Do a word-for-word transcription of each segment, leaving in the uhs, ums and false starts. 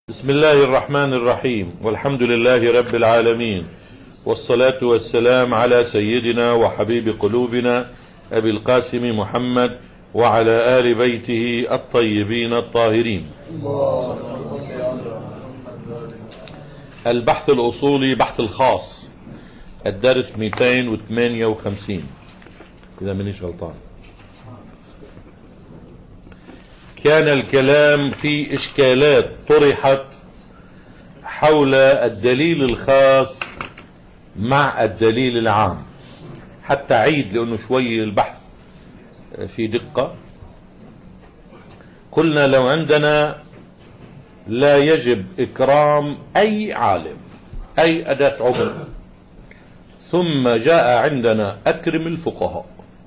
بسم الله الرحمن الرحيم، والحمد لله رب العالمين، والصلاة والسلام على سيدنا وحبيب قلوبنا أبي القاسم محمد وعلى آل بيته الطيبين الطاهرين. البحث الأصولي بحث الخاص، الدرس مئتين وثمانية وخمسين إذا منيش غلطان. كان الكلام في إشكالات طرحت حول الدليل الخاص مع الدليل العام. حتى عيد لأنه شوي البحث في دقة. قلنا لو عندنا لا يجب إكرام أي عالم، أي أداة عموم، ثم جاء عندنا أكرم الفقهاء.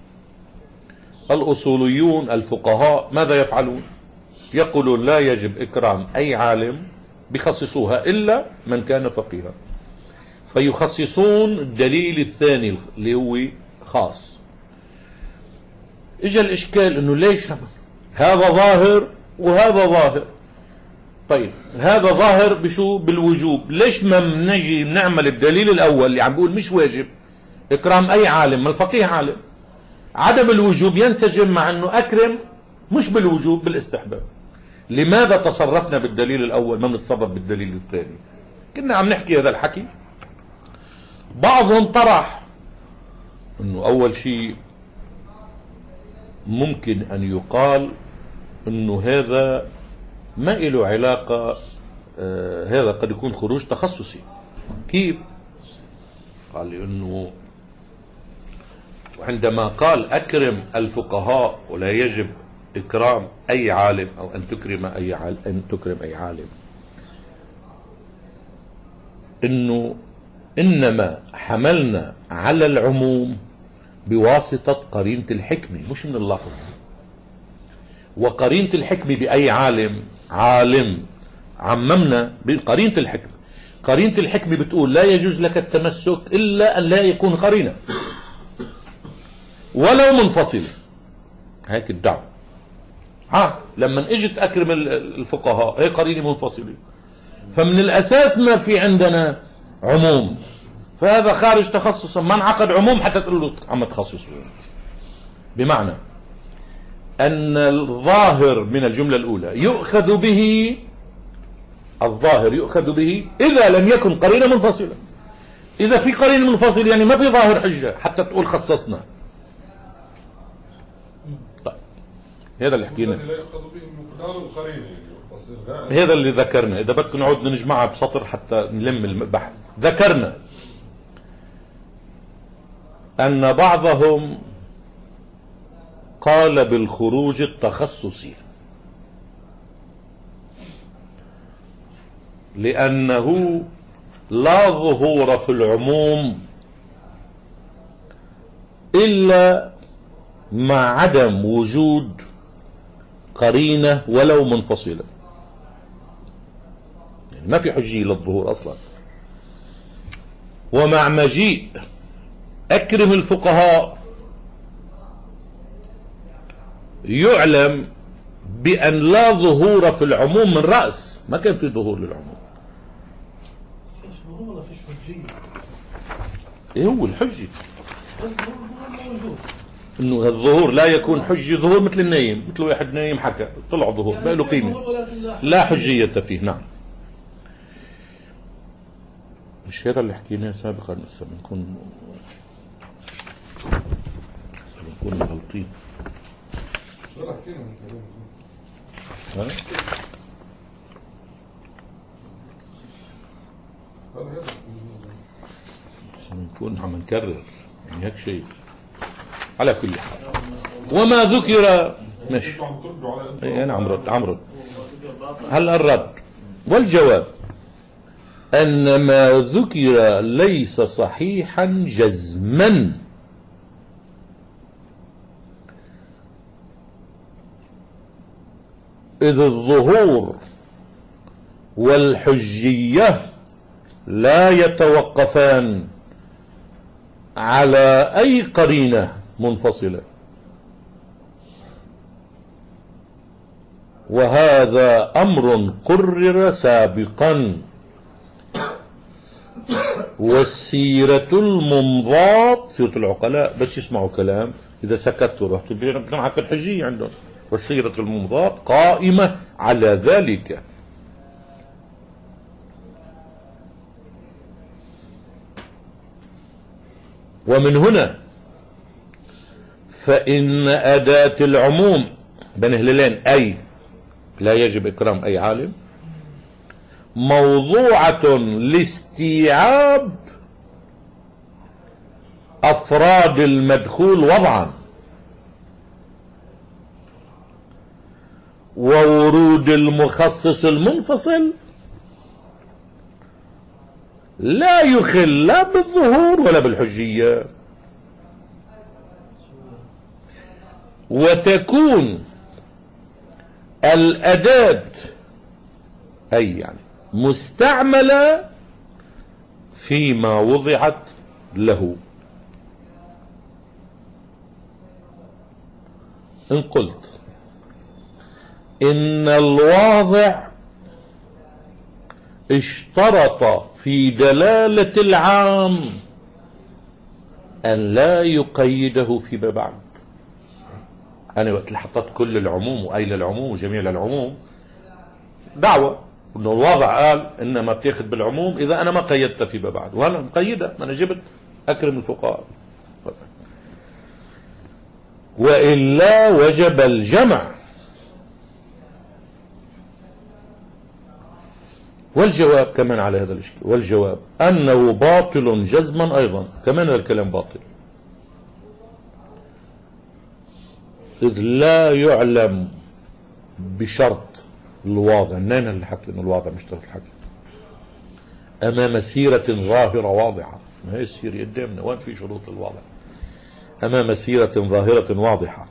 الأصوليون الفقهاء ماذا يفعلون؟ يقولون لا يجب إكرام أي عالم، بيخصصوها إلا من كان فقيها، فيخصصون الدليل الثاني اللي هو خاص. إجا الإشكال إنه ليش هذا ظاهر وهذا ظاهر؟ طيب هذا ظاهر بشو؟ بالوجوب. ليش ما نجي نعمل الدليل الأول اللي عم بيقول مش واجب إكرام أي عالم؟ ما الفقيه عالم. عدم الوجوب ينسجم مع أنه أكرم مش بالوجوب، بالاستحباب. لماذا تصرفنا بالدليل الأول ما بنتصرف بالدليل الثاني؟ كنا عم نحكي هذا الحكي. بعضهم طرح أنه أول شيء ممكن أن يقال أنه هذا ما له علاقة، آه هذا قد يكون خروج تخصصي. كيف؟ قال لأنه وعندما قال أكرم الفقهاء ولا يجب إكرام أي عالم أو أن تكرم أي عالم أن تكرم أي عالم، إنه إنما حملنا على العموم بواسطة قرينة الحكمة مش من اللفظ. وقرينة الحكمة بأي عالم؟ عالم. عممنا بقرينة الحكمة. قرينة الحكمة بتقول لا يجوز لك التمسك إلا أن لا يكون قرينة ولو منفصلة. هيك الدعوة. ها لما اجت أكرم الفقهاء هي قرينة منفصلة، فمن الأساس ما في عندنا عموم، فهذا خارج تخصصا. ما انعقد عموم حتى تقول له عم تخصصه. بمعنى أن الظاهر من الجملة الأولى يؤخذ به، الظاهر يؤخذ به إذا لم يكن قرينة منفصلة. إذا في قرينة منفصلة يعني ما في ظاهر حجة حتى تقول خصصنا. طيب هذا اللي حكينا، هذا اللي ذكرنا. إذا بدكم نعود نجمعها بسطر حتى نلم البحث. ذكرنا أن بعضهم قال بالخروج التخصصي لأنه لا ظهور في العموم إلا مع عدم وجود قرينة ولو منفصلة. يعني ما في حجية للظهور أصلا. ومع مجيء أكرم الفقهاء يعلم بأن لا ظهور في العموم من رأس. ما كان في ظهور للعموم. فيش ظهور ولا فيش حجية؟ ايه هو الحجة؟ انه الظهور لا يكون حجي. ظهور مثل النايم، مثل واحد نايم حكى طلع ظهور ما له قيمة، لا حجية فيه. نعم مش هذا اللي حكيناه سابقا. هسه بنكون هسه بنكون غلطين. ها؟ بنكون عم نكرر يعني هيك شيء. على كل حال وما ذكر مش اي انا عم رد عم رد هلا الرد والجواب ان ما ذكر ليس صحيحا جزما، إذ الظهور والحجية لا يتوقفان على أي قرينة منفصلة. وهذا أمر قرر سابقا، والسيرة الممضاة سيرة العقلاء بس يسمعوا كلام، إذا سكتوا رحت بنعك الحجية عندهم، والسيرة الممضاة قائمة على ذلك. ومن هنا فإن أداة العموم بين هلالين أي لا يجب إكرام أي عالم موضوعة لاستيعاب أفراد المدخول وضعا، وورود المخصص المنفصل لا يخل لا بالظهور ولا بالحجية. وتكون الأداة أي يعني مستعملة فيما وضعت له. إن قلت إن الواضع اشترط في دلالة العام أن لا يقيده فيما بعد. أنا وقت اللي حطيت كل العموم وأيل العموم وجميع العموم دعوة إنه الواضع قال إنما بتاخذ بالعموم إذا أنا ما قيدت فيما بعد، وأنا مقيدة، ما أنا جبت أكرم الفقهاء، وإلا وجب الجمع. والجواب كمان على هذا الشيء، والجواب أنه باطل جزما أيضا، كمان الكلام باطل، إذ لا يعلم بشرط الواضع. منين اللي حكي إنه الواضع مش شرط الحكي؟ أمام سيرة ظاهرة واضحة، ما هي السيرة قدامنا، وين في شروط الواضع؟ أمام سيرة ظاهرة واضحة.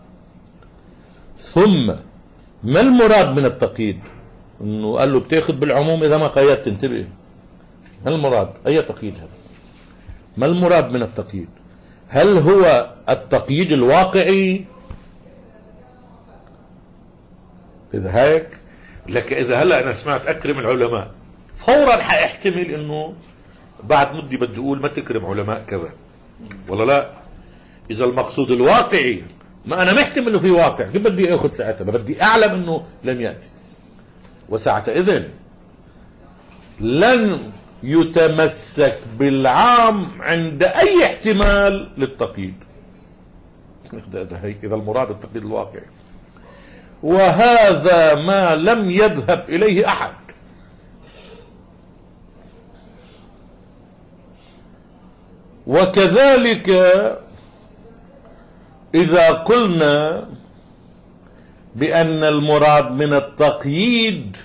ثم ما المراد من التقييد؟ انه قال له بتاخذ بالعموم اذا ما قيدت. انتبه، ما المراد؟ اي تقييد هذا؟ ما المراد من التقييد؟ هل هو التقييد الواقعي؟ اذا هيك لك، اذا هلا انا سمعت اكرم العلماء فورا حاحتمل انه بعد مدة بدي اقول ما تكرم علماء كذا ولا لا. اذا المقصود الواقعي، ما انا محتمل انه في واقع، كيف بدي اخذ ساعتها؟ بدي اعلم انه لم ياتي، وساعتئذ لن يتمسك بالعام عند اي احتمال للتقييد. اذا المراد التقييد الواقعي، وهذا ما لم يذهب اليه احد. وكذلك اذا قلنا بأن المراد من التقييد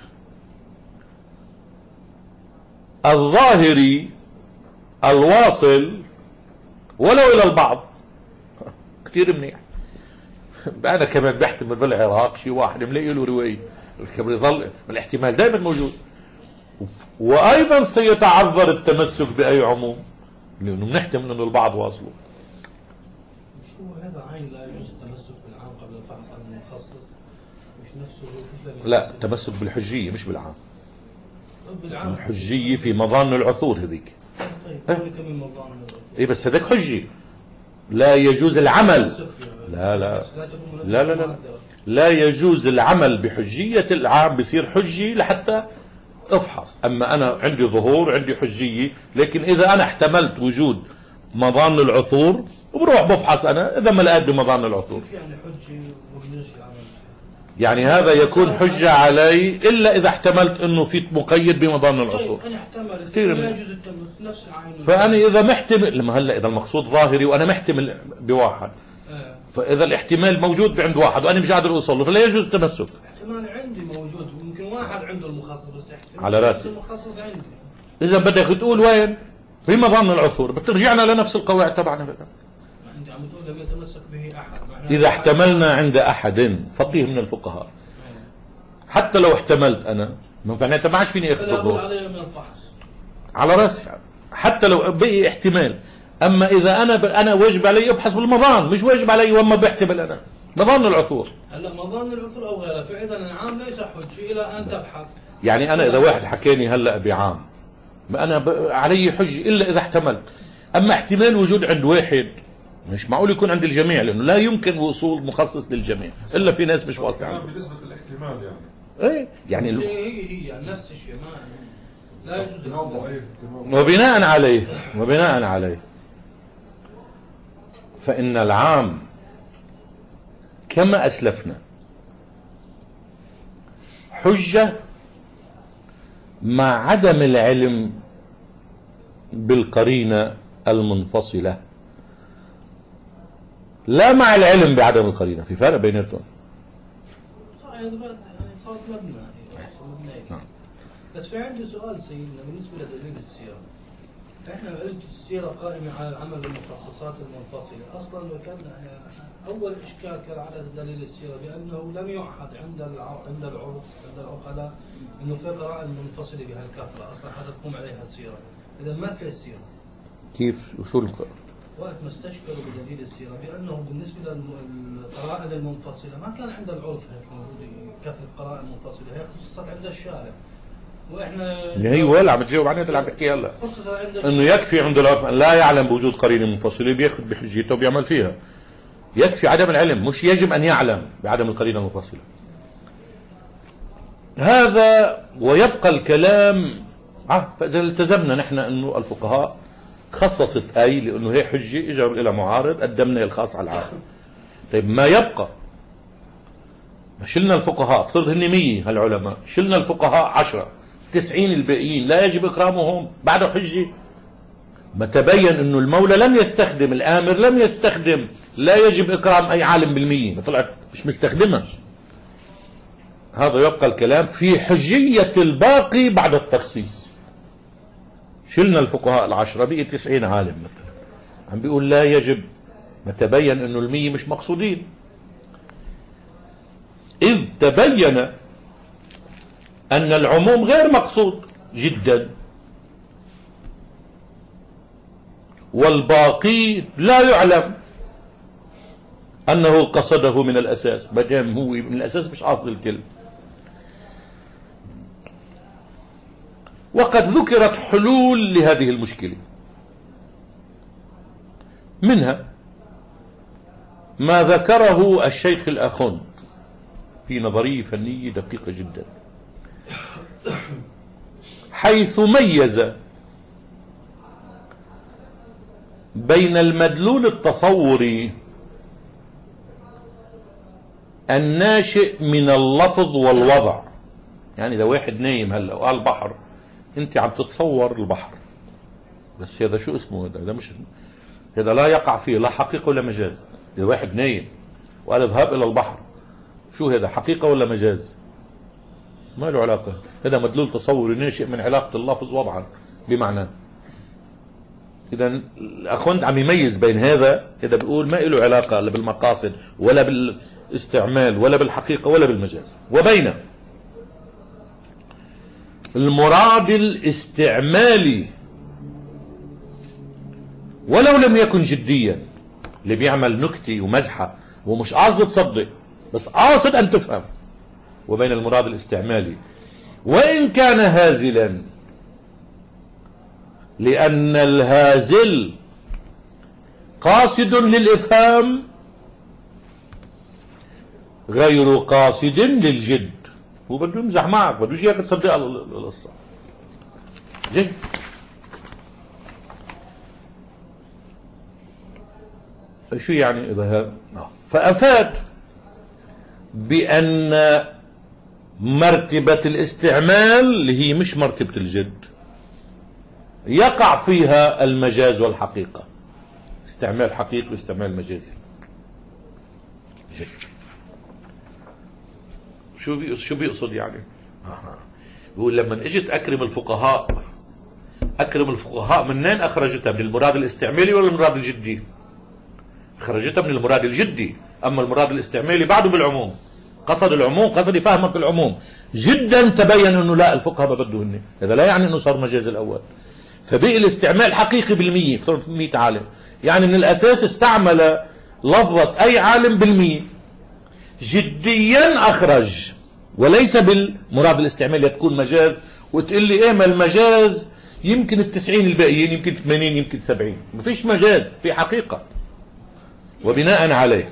الظاهري الواصل ولو إلى البعض، كثير منيح. أنا كمان بحتمل بالعراق شي واحد ملاقي له رواية، يظل الاحتمال دائما موجود. وأيضا سيتعذر التمسك بأي عموم لأنه بنحتمل أنه البعض واصله. شو هذا عين لا يجوز التمسك بالعام قبل البحث عن المخصص؟ مش نفسه لا، التمسك بالحجية مش بالعام. بالعام الحجية في مظان العثور هذيك. طيب هذيك من مظان اي بس هذاك حجي، لا يجوز العمل. لا لا لا لا لا لا يجوز العمل بحجية العام، بصير حجي لحتى افحص. اما انا عندي ظهور، عندي حجية، لكن اذا انا احتملت وجود مظان العثور وبروح بفحص انا، اذا ما لقيت بمظان العثور يعني حجي وبيجي عمل، يعني هذا يكون حجة علي إلا إذا احتملت أنه في مقيد بمظان العثور. طيب أنا احتملت كثير لا يجوز التمس نفس العين. فأنا إذا محتمل، لما هلا إذا المقصود ظاهري وأنا محتمل بواحد، آه. فإذا الاحتمال موجود عند واحد وأنا مش قادر أوصل له فلا يجوز التمسك. احتمال عندي موجود، ممكن واحد عنده المخصص بس احتمال على راسي. المخصص عندي. إذا بدك تقول وين في مظان العثور بترجعنا لنفس القواعد تبعنا. أنت عم تقول لم يتمسك به أحد. إذا احتملنا عند أحد فقيه من الفقهاء، حتى لو احتملت أنا معناتها ما عادش فيني أخذ بالظهور عليه من الفحص على راسي، حتى لو بقي احتمال. أما إذا أنا ب... أنا واجب علي أبحث بالمظان، مش واجب علي وما بحتمل أنا. مظان العثور. هلا مظان العثور او غيرها، فاذا العام ليس حجه الى ان تبحث. يعني انا اذا واحد حكاني هلا بعام، ما انا علي حجه الا اذا احتملت. اما احتمال وجود عند واحد مش معقول يكون عند الجميع، لانه لا يمكن وصول مخصص للجميع الا في ناس مش واصله عنده. بنسبه الاحتمال يعني. ايه يعني ال... هي هي نفس الشيء، ما لا يجوز. وبناء عليه وبناء عليه فإن العام كما أسلفنا حجة مع عدم العلم بالقرينة المنفصلة، لا مع العلم بعدم القرينة. في فرق بيناتهم. بس في عندي سؤال سيدنا بالنسبة لدليل السيرة. احنا قلت السيرة قائمة على العمل المخصصات المنفصلة، اصلا وكان اول اشكال كان على دليل السيرة بانه لم يعهد عند عند العرف عند العقلاء انه في قراءة منفصلة بهالكثرة، اصلا حتى تقوم عليها السيرة، اذا ما في السيرة. كيف وشو القراءة؟ وقت ما استشكلوا بدليل السيرة بانه بالنسبة للقراءة المنفصلة ما كان عند العرف هيك موجود كثرة قراءة منفصلة، هي خصصت عند الشارع. واحنا اللي هي ولا عم تجاوب عنها اللي عم بحكي هلا، انه يكفي عند العرف ان لا يعلم بوجود قرينه منفصله بياخذ بحجيته وبيعمل فيها. يكفي عدم العلم، مش يجب ان يعلم بعدم القرينه المنفصله. هذا ويبقى الكلام اه فاذا التزمنا نحن انه الفقهاء خصصت اي لانه هي حجه اجوا الى معارض قدمنا الخاص على العام. طيب ما يبقى، شلنا الفقهاء افترض هن مية هالعلماء، شلنا الفقهاء عشرة، تسعين الباقيين لا يجب إكرامهم بعد حجة. ما تبين أنه المولى لم يستخدم، الآمر لم يستخدم لا يجب إكرام أي عالم بالمية، ما طلعت مش مستخدمها. هذا يبقى الكلام في حجية الباقي بعد التخصيص. شلنا الفقهاء العشرة بقي تسعين عالم مثلا عم بيقول لا يجب، ما تبين أنه المية مش مقصودين، إذ تبين أن العموم غير مقصود جدا، والباقي لا يعلم أنه قصده من الأساس، ما دام هو من الأساس مش قاصد الكل. وقد ذكرت حلول لهذه المشكلة، منها ما ذكره الشيخ الأخوند في نظرية فنية دقيقة جدا، حيث ميز بين المدلول التصوري الناشئ من اللفظ والوضع. يعني إذا واحد نايم هلا وقال بحر، أنت عم تتصور البحر، بس هذا شو اسمه؟ هذا هذا مش هذا لا يقع فيه لا حقيقة ولا مجاز. إذا واحد نايم وقال اذهب إلى البحر، شو هذا؟ حقيقة ولا مجاز؟ ما له علاقة. هذا مدلول تصوري ناشئ من علاقة اللفظ وضعا بمعنى. إذا الأخوند عم يميز بين هذا، إذا بيقول ما له علاقة لا بالمقاصد ولا بالاستعمال ولا بالحقيقة ولا بالمجاز، وبين المراد الاستعمالي ولو لم يكن جديا، اللي بيعمل نكتة ومزحة ومش قاصد تصدق بس قاصد أن تفهم، وبين المراد الاستعمالي وإن كان هازلا، لأن الهازل قاصد للإفهام غير قاصد للجد. هو بده يمزح معك، بده اياك تصدق القصة. جيد. شو يعني إذا هذا؟ فأفاد بأن مرتبة الاستعمال اللي هي مش مرتبة الجد يقع فيها المجاز والحقيقة، استعمال حقيقي واستعمال مجازي. جيد. شو بيقصد شو بيقصد يعني؟ بيقول لما اجت اكرم الفقهاء، اكرم الفقهاء منين اخرجتها؟ من المراد الاستعمالي ولا المراد الجدي؟ خرجتها من المراد الجدي، اما المراد الاستعمالي بعده بالعموم. قصد العموم، قصد يفهمك العموم جدا. تبين انه لا، الفقهاء ما بدهن، هذا لا يعني انه صار مجاز الاول. فبقي الاستعمال حقيقي بالمية، افترض مية عالم، يعني من الاساس استعمل لفظة اي عالم بالمية، جديا أخرج، وليس بالمراد الاستعمالي تكون مجاز وتقول لي ايه ما المجاز يمكن التسعين الباقيين يمكن ثمانين يمكن سبعين. ما فيش مجاز، في حقيقة. وبناء عليه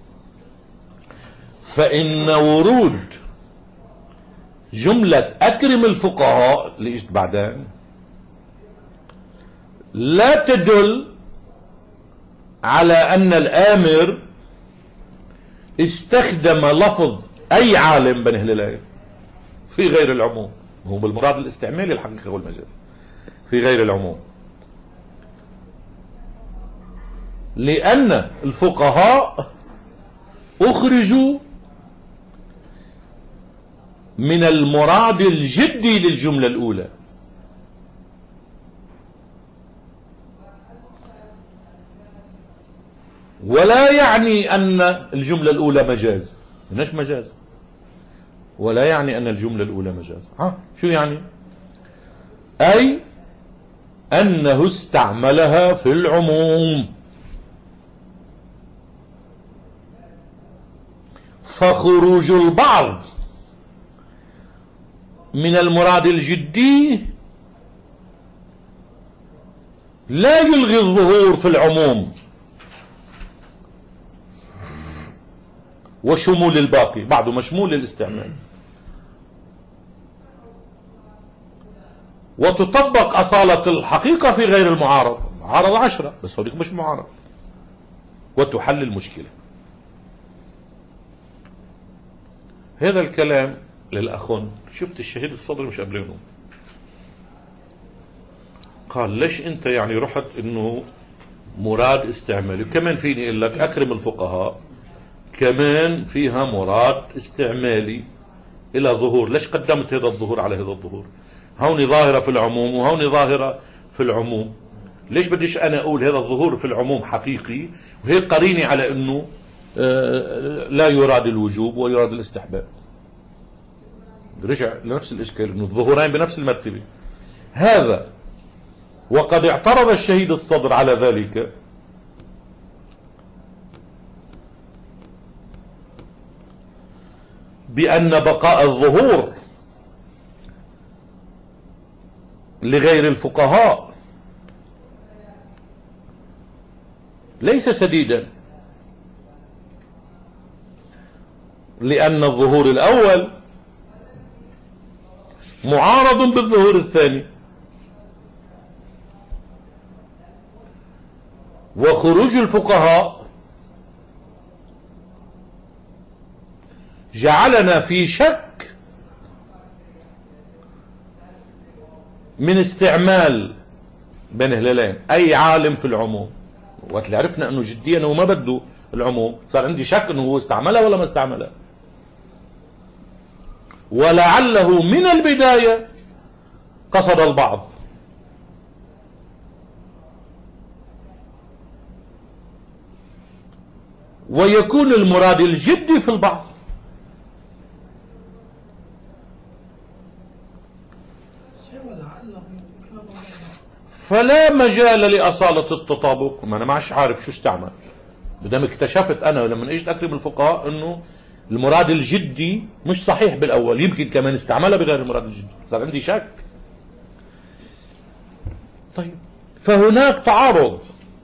فإن ورود جملة أكرم الفقهاء اللي اجت بعدين لا تدل على أن الآمر استخدم لفظ أي عالم بين أهل العلم في غير العموم. هو بالمراد الاستعمالي الحقيقة والمجاز في غير العموم، لأن الفقهاء أخرجوا من المراد الجدي للجملة الأولى، ولا يعني أن الجملة الأولى مجاز. مناش مجاز، ولا يعني أن الجملة الأولى مجاز. ها شو يعني؟ أي أنه استعملها في العموم، فخروج البعض من المراد الجدي لا يلغي الظهور في العموم وشمول الباقي، بعده مشمول للاستعمال. وتطبق أصالة الحقيقة في غير المعارض، معارض عشرة بس هذيك مش معارض، وتحل المشكلة. هذا الكلام للأخون. شفت الشهيد الصدري مش قبلينه قال ليش انت يعني رحت انه مراد استعمالي؟ كمان فيني اقول لك اكرم الفقهاء كمان فيها مراد استعمالي الى ظهور، ليش قدمت هذا الظهور على هذا الظهور؟ هون ظاهرة في العموم وهون ظاهرة في العموم، ليش بديش انا اقول هذا الظهور في العموم حقيقي وهي قريني على انه لا يراد الوجوب ويراد الاستحباب؟ رجع لنفس الاشكال انه الظهورين بنفس المرتبة. هذا وقد اعترض الشهيد الصدر على ذلك بأن بقاء الظهور لغير الفقهاء ليس سديدا، لأن الظهور الأول معارض بالظهور الثاني، وخروج الفقهاء جعلنا في شك من استعمال بين هلالين أي عالم في العموم. وقت اللي عرفنا أنه جديا هو ما بده العموم صار عندي شك أنه هو استعملها ولا ما استعملها، ولعله من البداية قصد البعض. ويكون المراد الجدي في البعض، فلا مجال لأصالة التطابق. ما أنا معش عارف شو استعمل، بدام اكتشفت أنا لما اجيت أكرم الفقهاء أنه المراد الجدي مش صحيح بالأول، يمكن كمان استعملها بغير المراد الجدي، صار عندي شك. طيب فهناك تعارض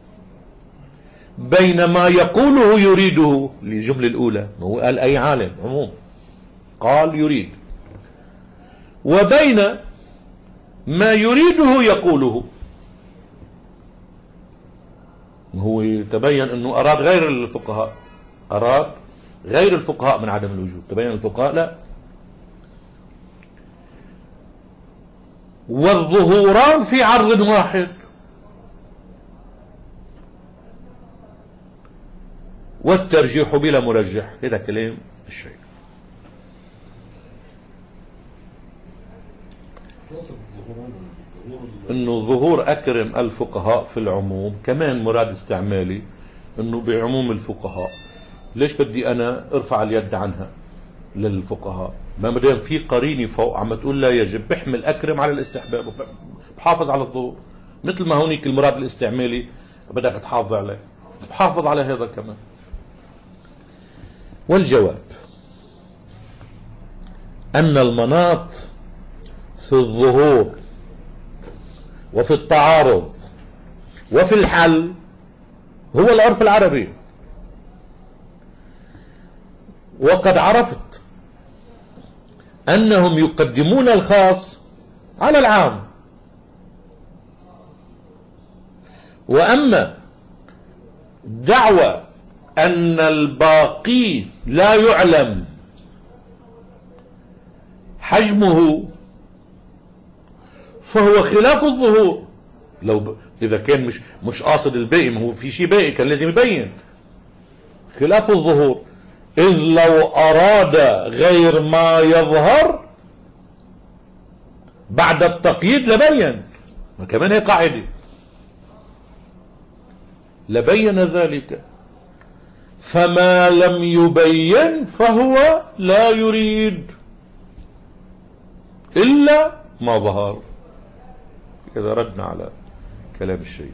بين ما يقوله يريده للجملة الأولى، هو قال أي عالم عموم قال يريد، وبين ما يريده يقوله. هو تبين أنه أراد غير الفقهاء، أراد غير الفقهاء من عدم الوجوب، تبين الفقهاء لا. والظهوران في عرض واحد، والترجيح بلا مرجح. هذا كلام الشيء. انه ظهور اكرم الفقهاء في العموم كمان مراد استعمالي، انه بعموم الفقهاء. ليش بدي انا ارفع اليد عنها للفقهاء؟ ما مدام في قرينه فوق عم تقول لا يجب، بحمل اكرم على الاستحباب بحافظ على الظهور، مثل ما هونيك المراد الاستعمالي بدك تحافظ عليه، بحافظ على هذا كمان. والجواب أن المناط في الظهور وفي التعارض وفي الحل هو العرف العربي. وقد عرفت أنهم يقدمون الخاص على العام، وأما دعوى أن الباقي لا يعلم حجمه فهو خلاف الظهور. لو ب... إذا كان مش مش قاصد الباقي، ما هو في شيء باقي كان لازم يبين. خلاف الظهور، إذ لو أراد غير ما يظهر بعد التقييد لبين، ما كمان هي قاعدة لبين ذلك، فما لم يبين فهو لا يريد إلا ما ظهر. إذا ردنا على كلام الشهيد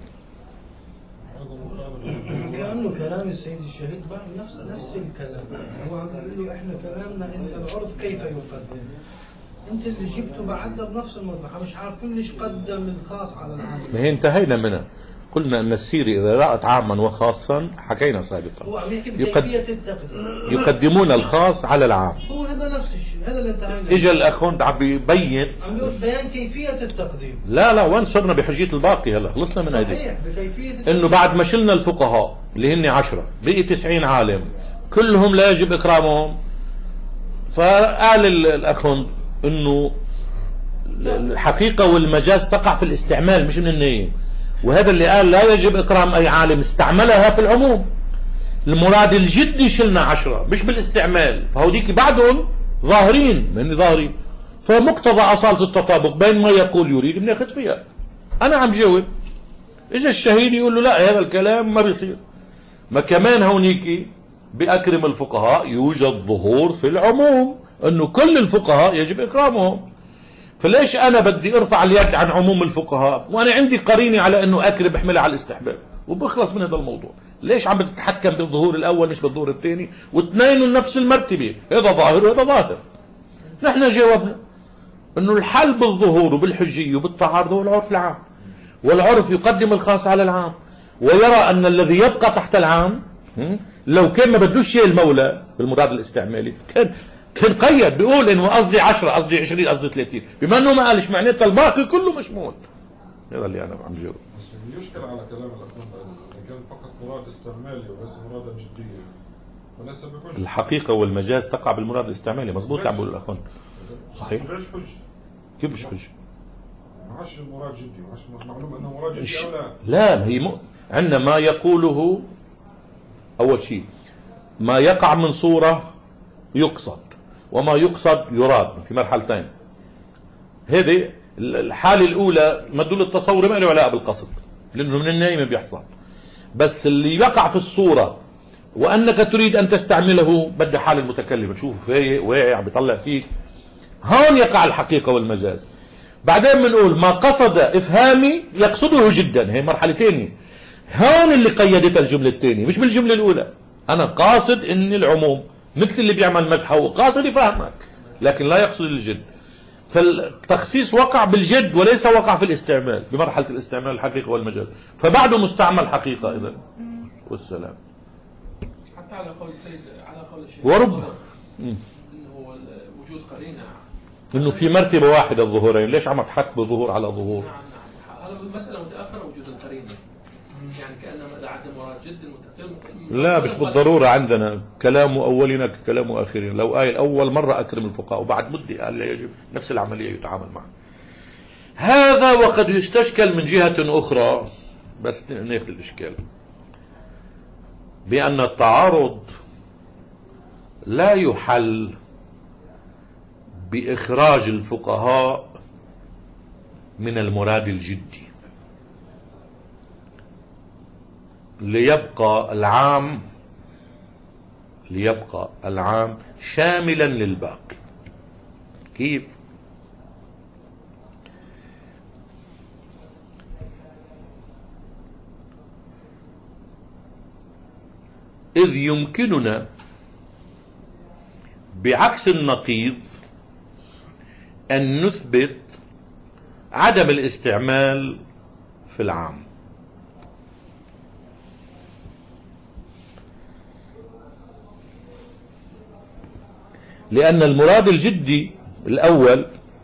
كأنه كلام السيد الشهيد بقى نفس نفس الكلام. هو عم يقول له احنا كلامنا انت العرف كيف يقدم، انت اللي جبته بعدها بنفس المطرح، مش عارفين ليش قدم الخاص على العام. ما هي انتهينا منها، قلنا ان السيرة اذا رأت عاما وخاصا حكينا سابقا هو عم يحكي بكيفية التقديم، يقدمون الخاص على العام. هو هذا نفس الشيء، هذا اللي انتهينا. اجى الاخوند عم بيبين، عم يقول بيان كيفية التقديم. لا لا وين صرنا بحجية الباقي؟ هلا خلصنا من هذه. صحيح بكيفية التقديم. انه بعد ما شلنا الفقهاء اللي هن عشرة بقي تسعين عالم كلهم لا يجب اكرامهم، فقال الاخوند انه الحقيقة والمجاز تقع في الاستعمال مش من النية، وهذا اللي قال لا يجب إكرام أي عالم استعملها في العموم. المراد الجدي شلنا عشرة مش بالاستعمال، فهوديك بعدهم ظاهرين من ظاهرين، فمقتضى أصالة التطابق بين ما يقول يريد بناخذ فيها. أنا عم جاوب، إجا الشهيد يقول له لا هذا الكلام ما بيصير، ما كمان هونيك بأكرم الفقهاء يوجد ظهور في العموم أنه كل الفقهاء يجب إكرامهم، فليش أنا بدي أرفع اليد عن عموم الفقهاء وأنا عندي قرينة على أنه أكرم بحملها على الاستحباب وبخلص من هذا الموضوع؟ ليش عم بتتحكم بالظهور الأول مش بالظهور الثاني واثنين نفس المرتبة؟ هذا ظاهر وهذا ظاهر. نحن جاوبنا أنه الحل بالظهور وبالحجية وبالتعارض هو العرف العام، والعرف يقدم الخاص على العام، ويرى أن الذي يبقى تحت العام لو كان ما بدوش شيء المولى بالمراد الاستعمالي كان كان قيد بيقول انه قصدي عشرة قصدي عشرين قصدي ثلاثين، بما انه ما قالش معناتها الباقي كله مشمول. هذا اللي انا عم جاوب. بس يشكل على كلام الاخوان اذا كان فقط مراد استعمالي وليس مرادا جديا وليس بحجه. الحقيقه والمجاز تقع بالمراد الاستعمالي، مضبوط عم بيقول الاخوان. صحيح. ليش حجه؟ كيف مش حجه؟ ما عادش المراد جدي، ما عادش معلوم انه مراد جدي او لا. لا هي م... عندنا ما يقوله اول شيء ما يقع من صوره يقصد وما يقصد يراد في مرحلتين. هذه الحالة الأولى مدلول التصور ما له علاقة بالقصد لأنه من النايم بيحصل، بس اللي يقع في الصورة وأنك تريد أن تستعمله بدي حال المتكلم تشوف فايق واقع بيطلع فيك، هون يقع الحقيقة والمجاز. بعدين بنقول ما قصد إفهامي يقصده جدا، هي مرحلة ثانية، هون اللي قيدتها الجملة الثانية مش بالجملة الأولى. أنا قاصد إن العموم مثل اللي بيعمل مزحه وقاصد يفهمك لكن لا يقصد الجد، فالتخصيص وقع بالجد وليس وقع في الاستعمال بمرحلة الاستعمال الحقيقة والمجاز، فبعده مستعمل حقيقة إذا. والسلام. حتى على قول السيد على قول الشيخ ورب انه وجود قرينة انه في مرتبة واحدة الظهورين، ليش عم تحك بظهور على ظهور؟ نعم نعم هذا المسألة متأخرة وجود القرينة، يعني كأنما إذا عدم مراد جد المتقدم. لا مش بالضرورة، عندنا كلام أولنا كلام آخرين. لو قال أول مرة أكرم الفقهاء وبعد مدة قال لا يجب، نفس العملية يتعامل معها. هذا وقد يستشكل من جهة أخرى، بس ناخذ الإشكال بأن التعارض لا يحل بإخراج الفقهاء من المراد الجدي ليبقى العام ليبقى العام شاملا للباقي. كيف؟ إذ يمكننا بعكس النقيض أن نثبت عدم الاستعمال في العام. لأن المراد الجدي الأول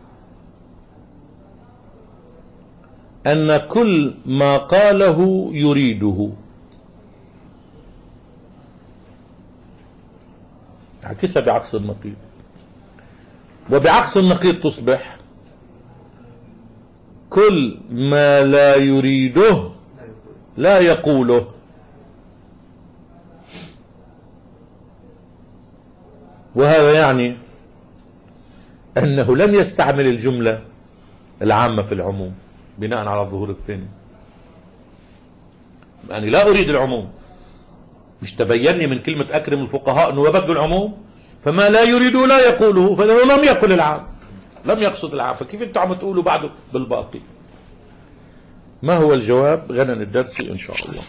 أن كل ما قاله يريده، عكسها بعكس النقيض، وبعكس النقيض تصبح كل ما لا يريده لا يقوله. وهذا يعني أنه لم يستعمل الجملة العامة في العموم بناء على الظهور الثاني. يعني لا أريد العموم، مش تبيني من كلمة أكرم الفقهاء أنه يبدو العموم، فما لا يريده لا يقوله، فإنه لم يقل العام، لم يقصد العام، فكيف أنتم عم تقولوا بعده بالباقي؟ ما هو الجواب؟ غدا الدرس إن شاء الله.